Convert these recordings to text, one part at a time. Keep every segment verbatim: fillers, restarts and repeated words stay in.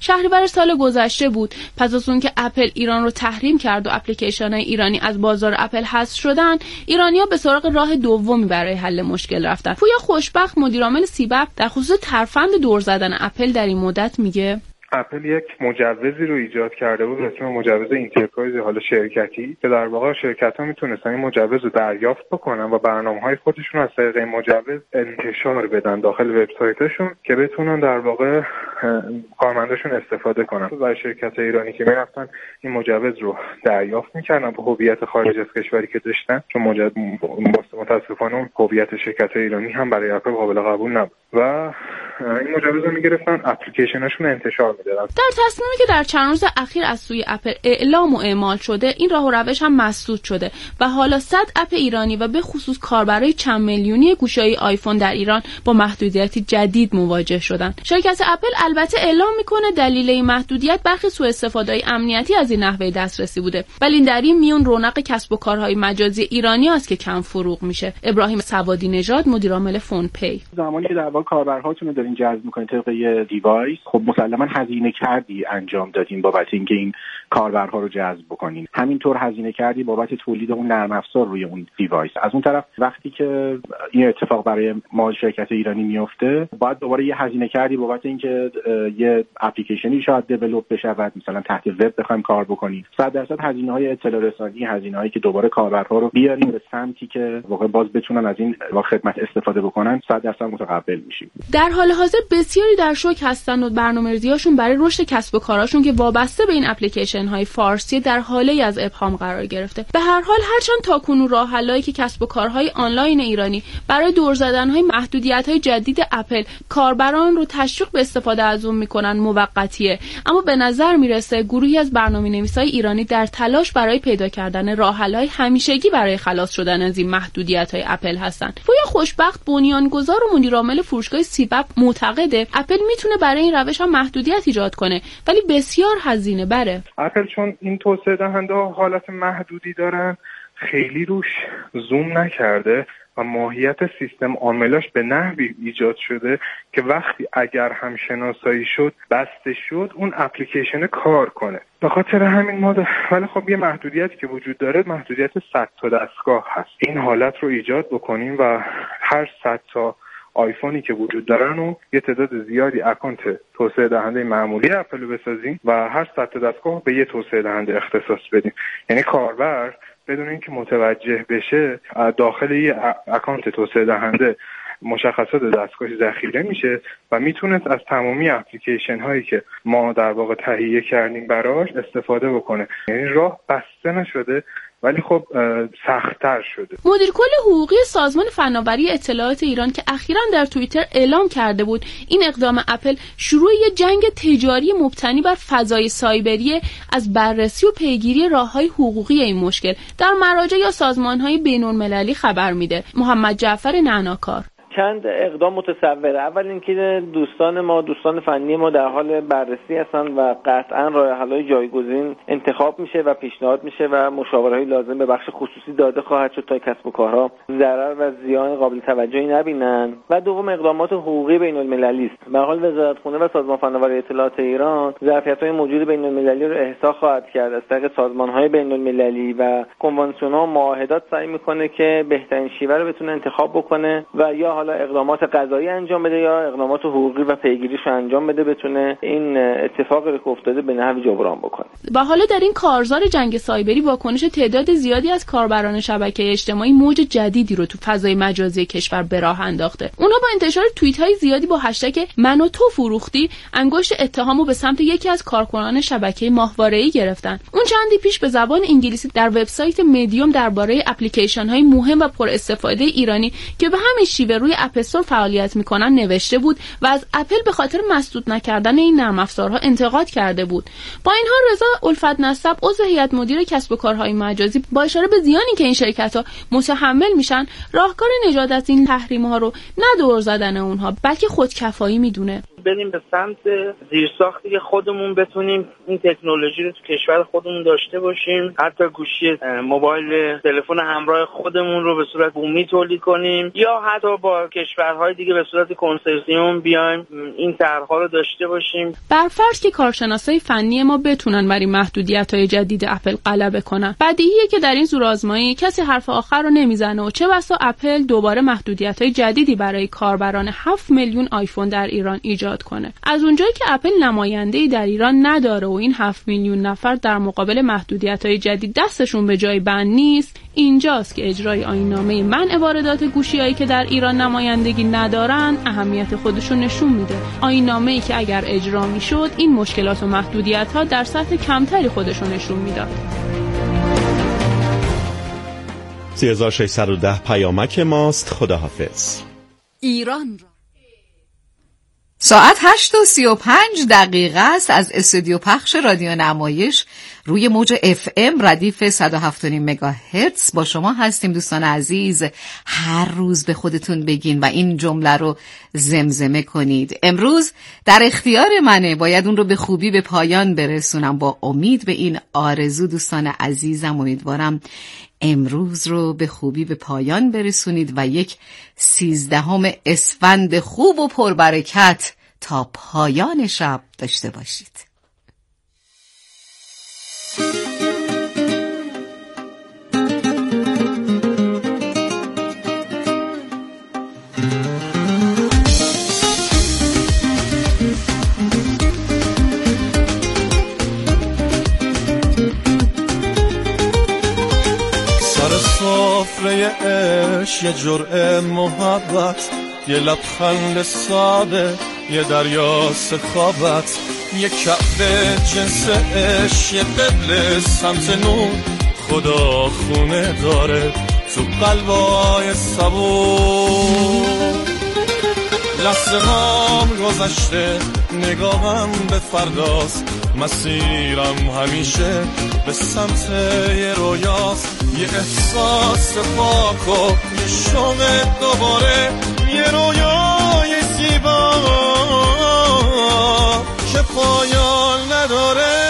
شهریور سال گذشته بود. پس از اون که اپل ایران رو تحریم کرد و اپلیکیشن‌های ایرانی از بازار اپل حذف شدن، ایرانی‌ها به سراغ راه دومی برای حل مشکل رفتن. پویا خوشبخت مدیرعامل سیبپ در خصوص ترفند دور زدن اپل در این مدت میگه اپل یک مجوزی رو ایجاد کرده بود به اسم مجوز اینترپرایز حالا شرکتی که در واقع شرکت‌ها میتونستن این مجوز رو دریافت بکنن و برنامه‌های خودشون از طریق این مجوز انتشار بدن داخل وبسایتشون که بتونن در واقع کارمنداشون استفاده کنن. و شرکت‌های ایرانی که میرفتن این مجوز رو دریافت می‌کردن با هویت خارج از کشوری که داشتن، چون مجوز متأسفانه اون هویت شرکت‌های ایرانی هم برای اپل قابل قبول نبود و این مجوز رو می‌گرفتن اپلیکیشناشون انتشار می‌دادن. در تصمیمی که در چند روز اخیر از سوی اپل اعلام و اعمال شده، این راه و روش هم مسدود شده و حالا صد اپ ایرانی و به خصوص کاربرای چند میلیونی گوشی‌های آیفون در ایران با محدودیتی جدید مواجه شدن. شرکت اپل البته اعلام میکنه دلیل این محدودیت برخی سوء استفاده‌های امنیتی از این نحوه دسترسی بوده، ولی در این میون رونق کسب و کارهای مجازی ایرانی است که کم فروغ میشه. ابراهیم سوادی نژاد مدیرعامل فون پی: زمانی که در واقع کاربرهاتون رو دارین جذب میکنید طبق یه دیوایس، خب مسلماً هزینه کردی انجام دادین بابت اینکه این کاربرها رو جذب بکنین. همینطور هزینه کردی بابت تولید اون نرم افزار روی اون دیوایس. از اون طرف وقتی که این اتفاق برای ما شرکت ایرانی میفته، باید دوباره یه هزینه کردی بابت اینکه یه اپلیکیشنی شاید دیولپ بشه، مثلا تحت وب بخوایم کار بکنیم. صد درصد هزینه‌های اطلاع رسانی، هزینه‌هایی که دوباره کاربرها رو بیاریم به سمتی که واقعا باز بتونن از این خدمت استفاده بکنن، صد درصد متقبل میشیم. در حال حاضر بسیاری در شوک هستن و برنامه‌ریزی‌هاشون برای رشد کسب و کاراشون که وابسته به این اپلیکیشن‌های فارسی در حاله از ابهام قرار گرفته. به هر حال هرچند تاکنون راه‌حلایی که کسب و کارهای آنلاین ایرانی برای دور زدن‌های محدودیت‌های جدید اپل کاربران رو تشویق به استفاده از اون می‌کنن موقتیه، اما به نظر میرسه گروهی از برنامه‌نویسای ایرانی در تلاش برای پیدا کردن راه‌حل‌های همیشگی برای خلاص شدن از این محدودیت‌های اپل هستن. پویا خوشبخت بنیانگذار و مدیرعامل فروشگاه سیبپ معتقده اپل میتونه برای این روش هم محدودیت ایجاد کنه، ولی بسیار هزینه بره. اپل چون این توسعه دهنده حالت محدودی دارن، خیلی روش زوم نکرده و ماهیت سیستم عاملاش به نحوی ایجاد شده که وقتی اگر هم شناسایی شد بسته شد اون اپلیکیشن کار کنه. به خاطر همین ما ولی خب یه محدودیتی که وجود داره، محدودیت صد تا دستگاه هست. این حالت رو ایجاد بکنیم و هر صد تا آیفونی که وجود دارن و یه تعداد زیادی اکانت توسعه دهنده معمولی اپل رو بسازیم و هر صد تا دستگاه به یه توسعه دهنده اختصاص بدیم. یعنی کاربر بدون اینکه متوجه بشه داخل یه اکانت توسعه دهنده مشخصات دستگاهی ذخیره میشه و میتونه از تمامی اپلیکیشن هایی که ما در واقع تهیه کردیم براش استفاده بکنه. یعنی راه بسته نشده ولی خب سخت‌تر شده. مدیر کل حقوقی سازمان فناوری اطلاعات ایران که اخیراً در توییتر اعلام کرده بود این اقدام اپل شروع یک جنگ تجاری مبتنی بر فضای سایبری از بررسی و پیگیری راه‌های حقوقی این مشکل در مراجع یا سازمان‌های بین‌المللی خبر میده. محمد جعفر نعناکار: چند اقدام متصوره. اول اینکه دوستان ما دوستان فنی ما در حال بررسی هستن و قطعا راه حل‌های جایگزین انتخاب میشه و پیشنهاد میشه و مشاوره‌های لازم به بخش خصوصی داده خواهد شد تا کسب و کارها ضرر و زیان قابل توجهی نبینن. و دوم اقدامات حقوقی بین‌المللی است. به حال وزارتخونه و سازمان فناوری اطلاعات ایران ظرفیت‌های موجود بین‌المللی رو احصا خواهد کرد از طریق سازمان‌های بین‌المللی و کنوانسیون‌ها و معاهدات سعی میکنه که بهترین شیوه رو بتونه انتخاب بکنه و یا حالا اقدامات قضایی انجام بده یا اقدامات حقوقی و پیگیریش انجام بده، بتونه این اتفاقی که افتاده به نحوی جبران بکنه. و حالا در این کارزار جنگ سایبری واکنش تعداد زیادی از کاربران شبکه اجتماعی موج جدیدی رو تو فضای مجازی کشور به راه انداخته. اونها با انتشار توییت‌های زیادی با هشتگ من و تو فروختی انگشت اتهامو به سمت یکی از کارکنان شبکه ماهواره‌ای گرفتن. اون چندی پیش به زبان انگلیسی در وبسایت مدیوم درباره اپلیکیشن‌های مهم و پر استفاده ایرانی که به همین شیوه روی اپ استور فعالیت میکنن نوشته بود و از اپل به خاطر مسدود نکردن این نرم افزارها انتقاد کرده بود. با این حال رضا الفت نسب عضو هیئت مدیره کسب و کارهای مجازی با اشاره به زیانی که این شرکت‌ها متحمل میشن راهکار نجات از این تحریم‌ها رو نه دور زدن اونها بلکه خودکفایی میدونه. بریم به سمت زیرساختی که خودمون بتونیم این تکنولوژی رو تو کشور خودمون داشته باشیم، حتی گوشی موبایل تلفن همراه خودمون رو به صورت بومی تولید کنیم یا حتی با کشورهای دیگه به صورت کنسرسیوم بیایم این طرح‌ها رو داشته باشیم. برفرض که کارشناسای فنی ما بتونن بر این محدودیت‌های جدید اپل غلبه کنن، بدیهیه که در این زورآزمایی کسی حرف آخر رو نمیزنه و چه بسا اپل دوباره محدودیت‌های جدیدی برای کاربران هفت میلیون آیفون در ایران ایجاد کنه. از اونجایی که اپل نماینده‌ای در ایران نداره و این هفت میلیون نفر در مقابل محدودیت‌های جدید دستشون به جای بند نیست، اینجاست که اجرای آیین‌نامه منع واردات گوشی‌هایی که در ایران نمایندگی ندارن اهمیت خودشون نشون میده. آیین‌نامه‌ای که اگر اجرا میشد این مشکلات و محدودیت‌ها در سطح کمتری خودشون نشون میداد. سه هزار و ششصد و ده پیامک ماست. خداحافظ. ایران ساعت هشت و سی و پنج دقیقه است از استودیو پخش رادیو نمایش روی موج اف ام ردیف صد و هفت و نیم مگاهرتز با شما هستیم. دوستان عزیز، هر روز به خودتون بگین و این جمله رو زمزمه کنید: امروز در اختیار منه، باید اون رو به خوبی به پایان برسونم. با امید به این آرزو دوستان عزیزم امیدوارم امروز رو به خوبی به پایان برسونید و یک سیزدهم اسفند خوب و پربرکت تا پایان شب داشته باشید. سفره عشق، یه جرعه محبت، یه لبخند ساده، یه دریا سخابت، یه کعبه جنس عشق، یه قبل سمت نور، خدا خونه داره تو قلبای صبور. لحظه هام گذشته، نگاهم به فرداست، مسیرم همیشه به سمت یه رویاست، یه احساس پاک و یه شوق دوباره، یه رویای زیبا که پایان نداره.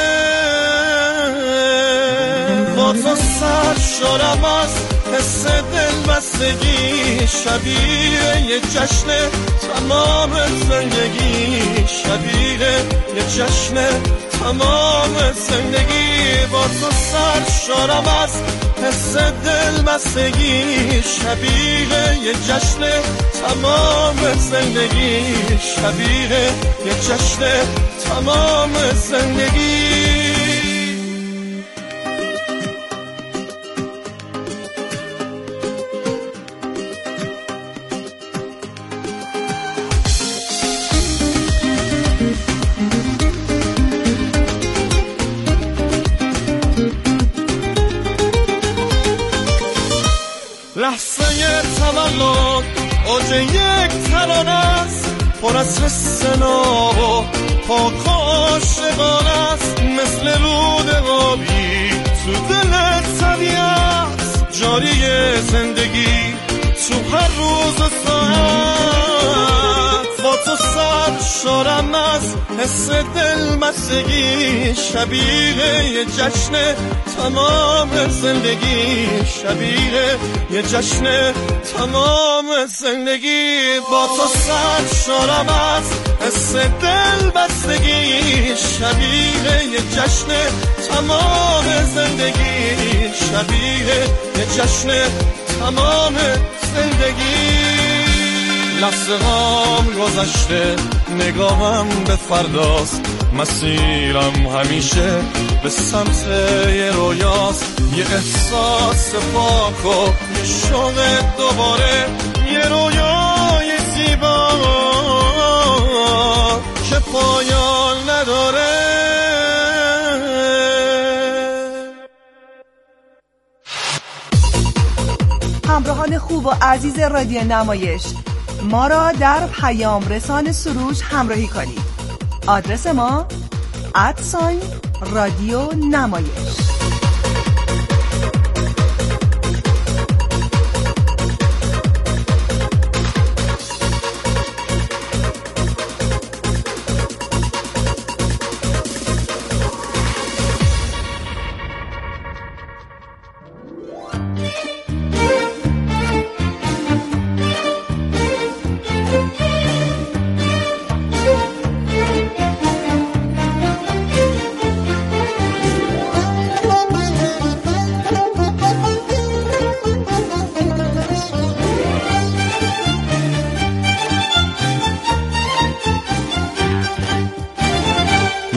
با تو سر شدم از حس دلبستگی، شبیه یه جشن تمام زندگی، شبیه یه جشن تمام زندگی. با تو سر شدم از حس دلبستگی، شبیه یه جشن تمام زندگی، شبیه یه جشن تمام زندگی. لحظه تولد اوج یک ترانه است، پر از حس ناب و پاک عاشقانه است، مثل رود آبی تو دل طبیعت، جاری زندگی تو هر روز و ساعت. با تو سر شدم از حس دلمستگی، شبیه یه جشن تمام زندگی، شبیه یه جشن تمام زندگی. با تو سر شدم از حس دلبستگی، شبیه یه جشن تمام زندگی، شبیه یه جشن تمام زندگی. لحظه هام گذشته، نگاهم به فرداست، مسیرم همیشه به سمت یه رویاست، یه احساس پاک و یه شوق دوباره، یه رویای زیبا که پایان نداره. همراهان خوب و عزیز رادیو نمایش، ما را در پیام رسان سروش همراهی کنید. آدرس ما ادساین رادیو نمایش.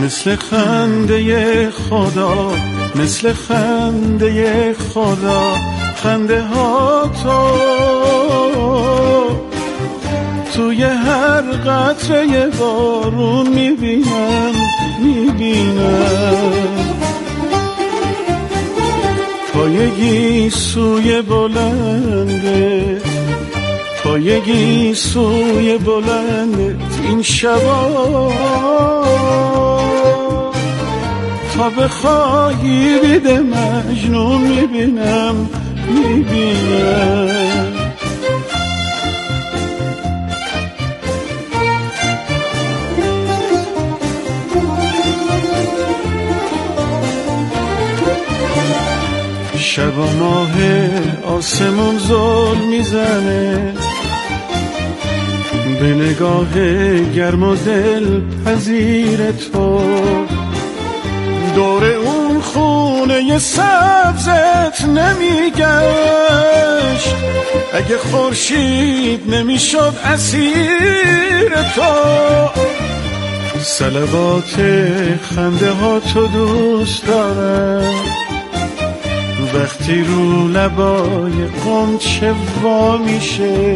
مثل خنده خدا، مثل خنده خدا، خنده ها تو توی هر قطره بارون میبینم میبینم. پایگی سوی بلنده، پایگی سوی بلنده این شبا، تا بخواهی بیده مجنون میبینم میبینم. شب و ماه آسمون زل میزنه به نگاه گرم و دل پذیر تو، دور اون خونه سبزت نمیگشت اگه خورشید نمیشد اسیر تو. صلوات خنده ها تو دوست دارم، وقتی رو لبای غنچه وا میشه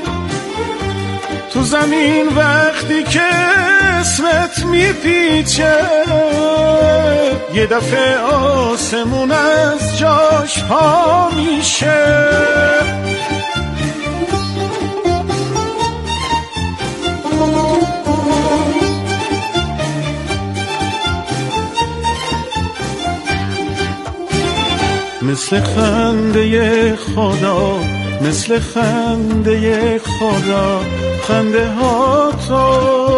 تو زمین، وقتی که اسمت میپیچه یه دفعه آسمون از جاش پا میشه. مثل خنده خدا، مثل خنده خدا، خنده ها تو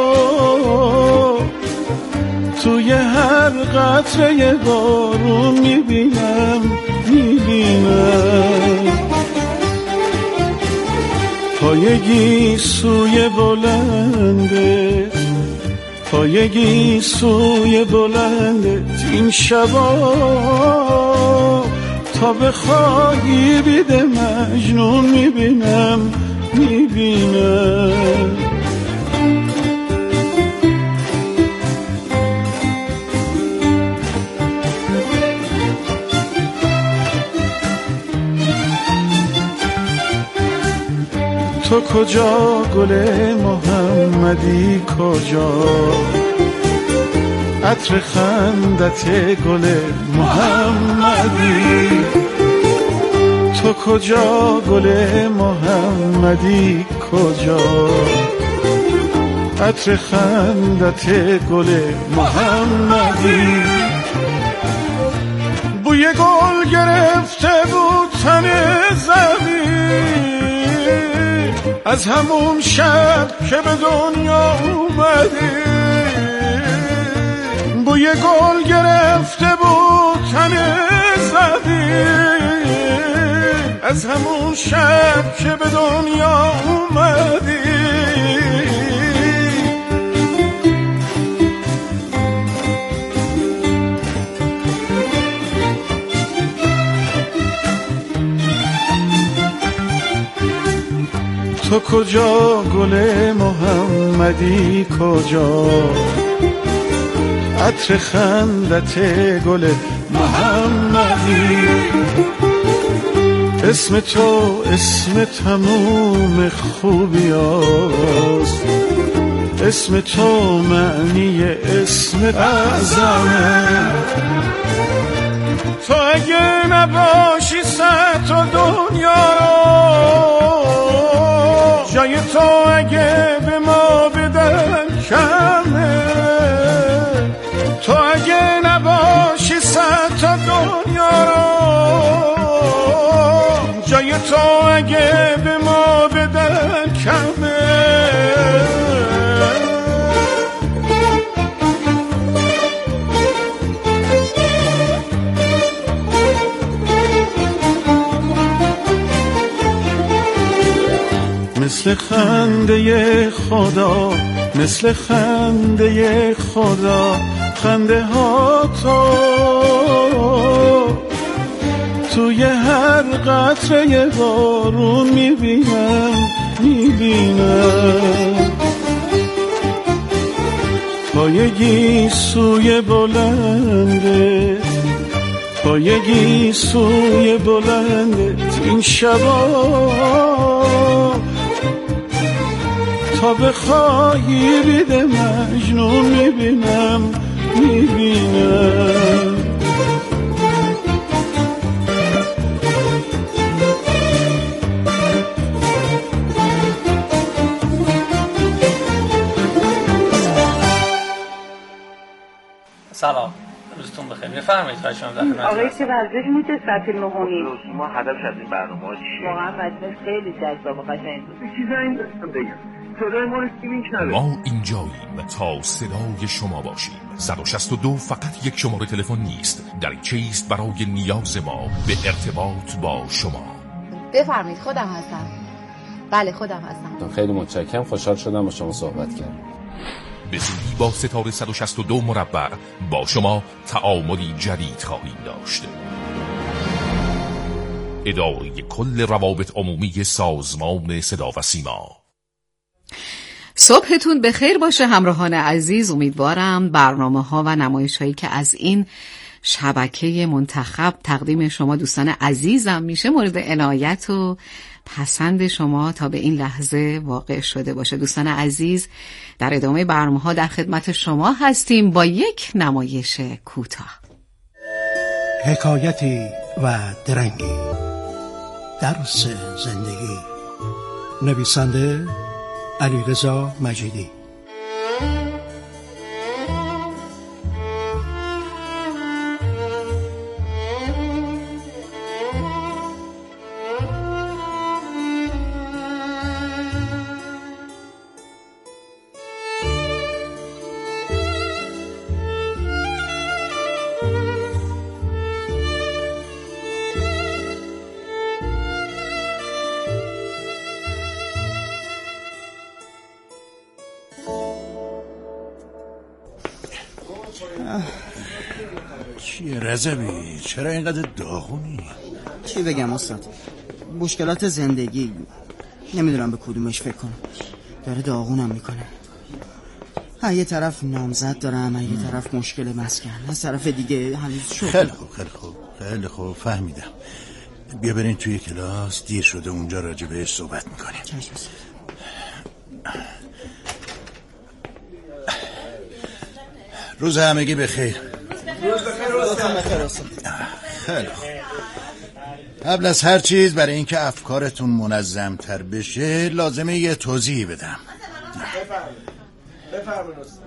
توی هر قطره بارون میبینم میبینم. پایگی سوی بلنده، پایگی سوی بلنده این شبا، تا بخواهی بیده مجنون میبینم میبینم. تو کجا گل محمدی کجا، عطر خندت گل محمدی. تو کجا گل محمدی کجا، عطر خندت گل محمدی. بوی گل گرفته بود تن زمین از همون شب که به دنیا اومدی. بوی گل گرفته بود تن زمین از همون شب که به دنیا اومدی. تو کجا گل محمدی کجا، عطر خندت گل محمدی. اسم تو اسم تموم خوبیاست، اسم تو معنی اسم اعظمه. تو اگه نباشی صد تا دنیا رو، جای تو اگه به ما بدن کمه. تو اگه نباشی صد تا دنیا رو، جای تو اگه به ما بدن کمه. مثل خنده خدا، مثل خنده خدا، خنده ها تو توی هر قطره بارون میبینم میبینم. پای گیسوی بلنده، پای گیسوی بلندت این شبا تا بخوایی بیده مجنون میبینم میبینم. سلام، روزتون بخیر. بفرمایید خواهش می‌کنم. آقای چه ورزش میشه سطح نهونی؟ ما هدفش از این برنامه چیه؟ واقعا وضعیت خیلی جذاب و قشنگ بود. چیزایی داشتم بگم. صدای ما رو کی میشنوه؟ ما اینجاییم تا صدای شما باشیم. صد و شصت و دو فقط یک شماره تلفن نیست، دریچه است برای نیاز ما به ارتباط با شما. بفرمایید، خودم هستم. بله خودم هستم. خیلی متشکرم، خوشحال شدم با شما صحبت کردم. به زودی با ستاره صد و شصت و دو مربع با شما تعاملی جدید خواهیم داشت. اداره کل روابط عمومی سازمان صدا و سیما. صبحتون بخیر باشه همراهان عزیز. امیدوارم برنامه ها و نمایش هایی که از این شبکه منتخب تقدیم شما دوستان عزیزم میشه مورد عنایت و پسند شما تا به این لحظه واقع شده باشه. دوستان عزیز، در ادامه برنامه ها در خدمت شما هستیم با یک نمایش کوتاه. حکایتی و درنگی، درس زندگی، نویسنده علیرضا مجیدی. چیه رضوی؟ چرا اینقدر داغونی؟ چی بگم استاد؟ مشکلات زندگی، نمیدونم به کدومش فکر کنم، داره داغونم میکنه. یه طرف نامزد دارم، یه طرف مشکل مسکن، از طرف دیگه هنوز شد. خیلی خوب خیلی خوب خیلی خوب فهمیدم. بیا برین توی کلاس، دیر شده اونجا راجع بهش صحبت میکنیم. روز همگی بخیر. روز بخیر استاد. خیلی خوب. قبل از هر چیز برای اینکه افکارتون منظم تر بشه لازمه یه توضیحی بدم. بفرمایید استاد.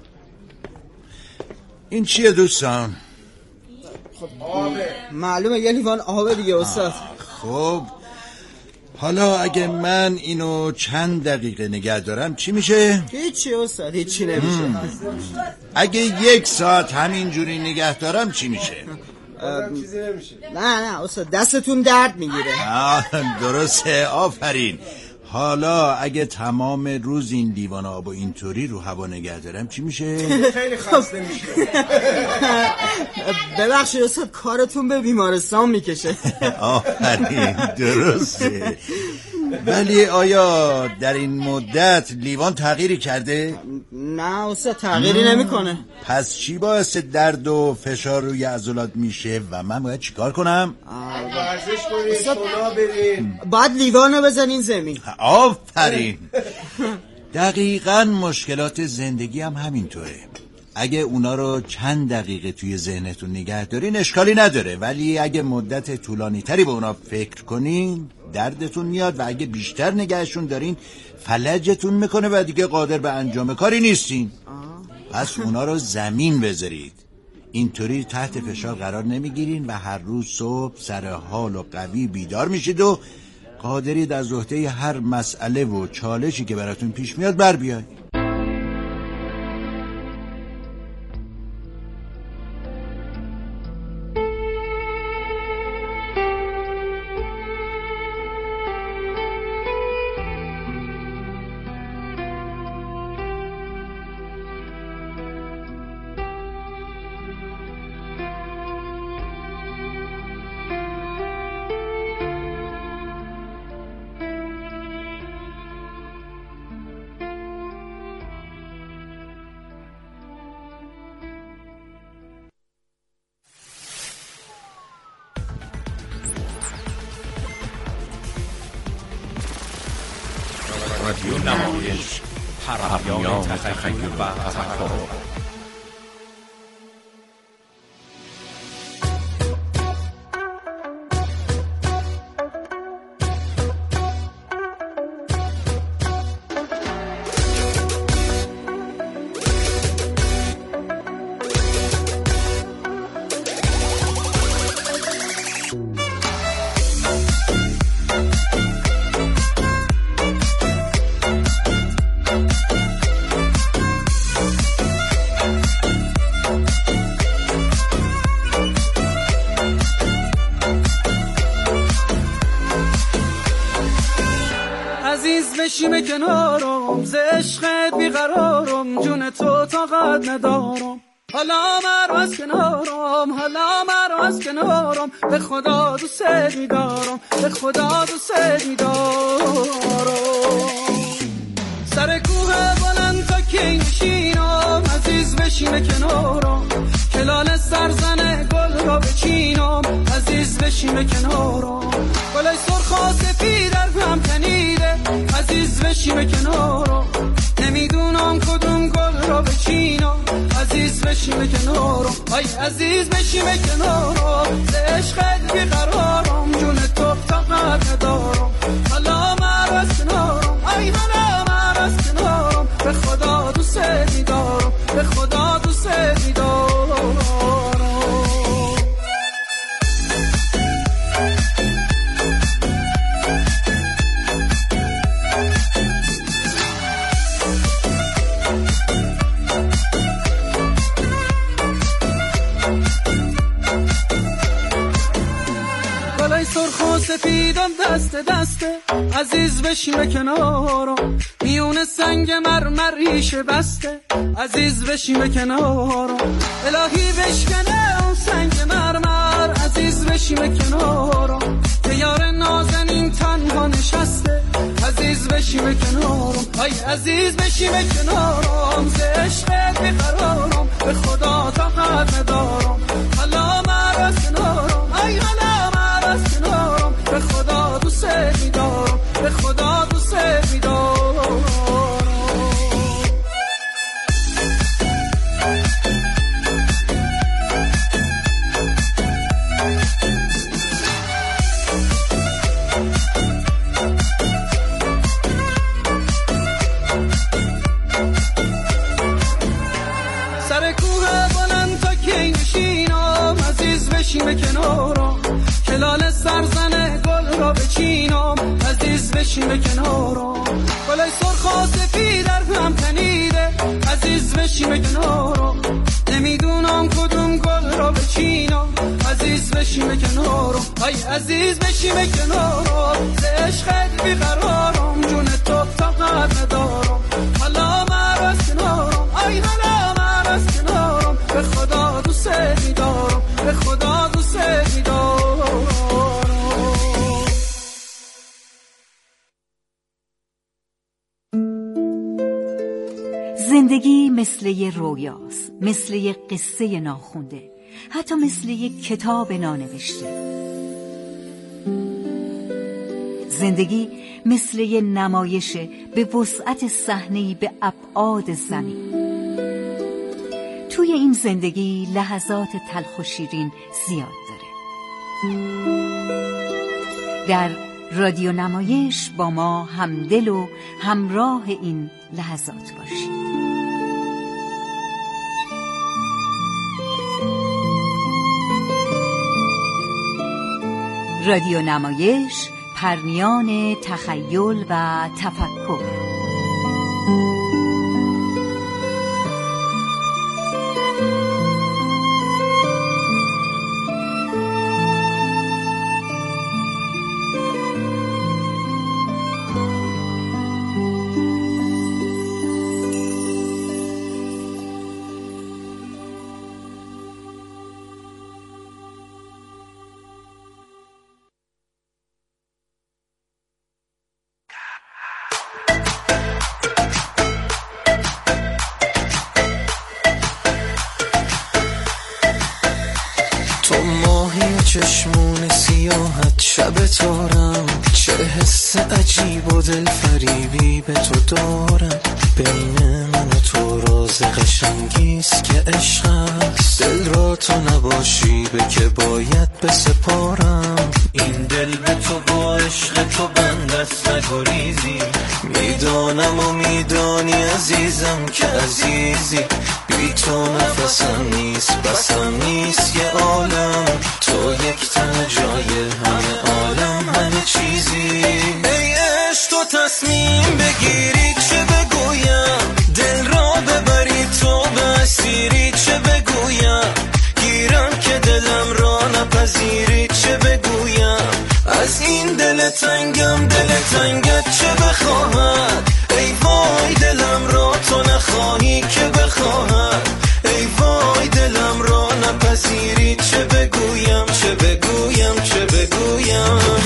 این چیه دوستان؟ خب آبه. معلومه یه لیوان آبه دیگه استاد. خب حالا اگه من اینو چند دقیقه نگه دارم چی میشه؟ هیچی استاد، هیچی نمیشه. اگه یک ساعت همینجوری نگه دارم چی میشه؟ چیزی نمیشه. نه نه استاد، دستتون درد میگیره. درسته، آفرین. حالا اگه تمام روز این لیوان آب و اینطوری رو هوا نگه دارم چی میشه؟ خیلی خسته میشه. ببخشید استاد، کارتون به بیمارستان میکشه. آفرین، درسته. ولی آیا در این مدت لیوان تغییری کرده؟ نه استاد، تغییری نمیکنه. پس چی باعث درد و فشار روی عضلات میشه و من باید چیکار کنم؟ ورزش کنید، سونا برید، بعد لیوانو بزنین زمین. آفرین. دقیقاً مشکلات زندگی هم همینطوره. اگه اونا رو چند دقیقه توی ذهنتون نگه دارین اشکالی نداره، ولی اگه مدت طولانی تری به اونا فکر کنین دردتون میاد و اگه بیشتر نگهشون دارین فلجتون میکنه و دیگه قادر به انجام کاری نیستین. پس اونا رو زمین بذارید. اینطوری تحت فشار قرار نمیگیرین و هر روز صبح سر حال و قوی بیدار میشید و قادرید از عهده هر مسئله و چالشی که براتون پیش میاد بر بیاید. نمایش، پرمیان تخیل و تفکر. بشیم کنارم، ز عشقت بیقرارم، جون تو طاقت ندارم. حالا مرا از کنارم، حالا مرا از کنارم، به خدا دوست می‌دارم، به خدا دوست می‌دارم. سر کوه بلند تا کی نشینم، عزیز بشیم کنارم، کلال سرزن گل را بچینم، عزیز بشیم کنارم. گلای سرخ و سفید در هم تنیده، عزیز بشیم کنارم، نمیدونم کدوم گل را بچینم، عزیز بشیم کنارم. آی عزیز بشیم کنارم، ز عشقت بیقرارم، جون تو طاقت ندارم. حالا مرا از کنارم، آی حالا مرا از کنارم، به خدا دوست می‌دارم، به خدا دوست می‌دارم. سفیدم دست دسته، عزیز بشیم کنارم، میون سنگ مرمریش بسته، عزیز بشیم کنارم. الهی بشکنه اون سنگ مرمر، عزیز بشیم کنارم، که یار نازنین تنها نشسته، عزیز بشیم کنارم. آی عزیز بشیم کنارم، ز عشقت بیقرارم، به خدا طاقت ندارم. حالا مرا از کنارم، آی حالا مرا از کنارم، به خدا دوست می‌دارم، به خدا دوست می‌دارم. سر کوه بلند تا کی نشینم، عزیز بشیم کنارم، کلال سرزن گل را بچینم، عزیز بشیم کنارم. گلای سرخ و سفید در هم تنیده، عزیز بشیم کنارم، نمیدونم کدوم گل را بچینم، عزیز بشیم کنارم. آی عزیز بشیم کنارم، ز عشقت بیقرارم، جون تو طاقت ندارم. حالا مرا از کنارم، آی حالا مرا از کنارم، به خدا دوست می‌دارم، به خدا دوست می‌دارم. زندگی مثل یه رویاست، مثل یه قصه ناخونده، حتی مثل یه کتاب نانوشته. زندگی مثل یه نمایشه به وسعت صحنه‌ای به ابعاد زمین. توی این زندگی لحظات تلخ و شیرین زیاد داره. در رادیو نمایش با ما همدل و همراه این لحظات باشید. رادیو نمایش، پرمیان تخیل و تفکر. چشمون سیاحت شب تارم، چه حس عجیب و دل فریبی به تو دارم. بین من و تو راز قشنگیست که عشق است، دل را تو نباشی به که باید بسپارم. این دل به تو با عشق تو بندست نگریزی، میدانم و میدانی عزیزم که عزیزی. بی تو نفسم نیست بسم نیست یه عالم، تو یک تن جای همه عالم همه چیزی. ای عشق تو تصمیم بگیری چه بگویم، دل را ببری تو به اسیری چه بگویم. گیرم که دلم را نپذیری چه بگویم. از این دل تنگم دل تنگت چه بخواهد. ای وای دلم را تو نخواهی که بخواهد. ای وای دلم را نپذیری چه بگویم چه بگویم چه بگویم.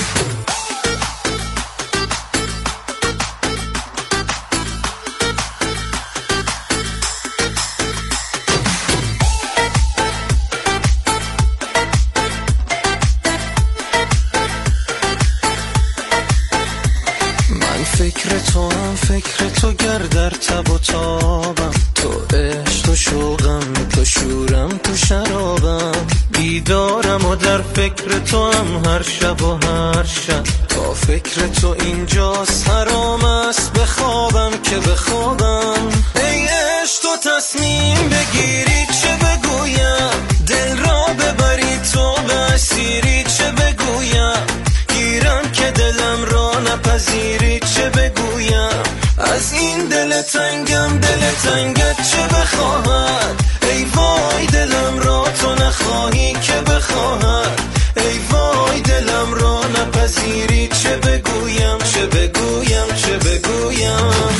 فکر تو هم فکر تو گر در تب و تابم، تو عشق تو شوقم تو شورم تو شرابم. بیدارم و در فکر تو هم هر شب و هر شب، تا فکر تو اینجاست حرام است بخوابم که بخوابم. ای عشق تو تصمیم بگیری چه بگویم، دل را ببری تو به اسیری چه بگویم. گیرم که دلم را نپذیری چه بگویم. از این دل تنگم دل تنگت چه بخواهد. ای وای دلم را تو نخواهی که بخواهد. ای وای دلم را نپذیری چه بگویم چه بگویم چه بگویم.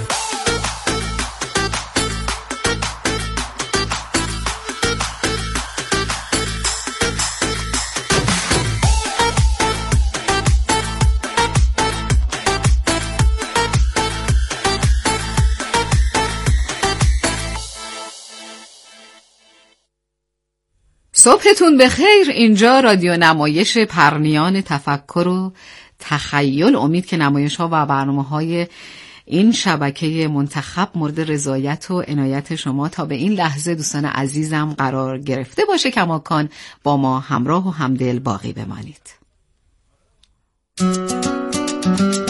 صبحتون بخیر. اینجا رادیو نمایش پرنیان تفکر و تخیل. امید که نمایش ها و برنامه های این شبکه منتخب مورد رضایت و عنایت شما تا به این لحظه دوستان عزیزم قرار گرفته باشه. کماکان با ما همراه و همدل باقی بمانید.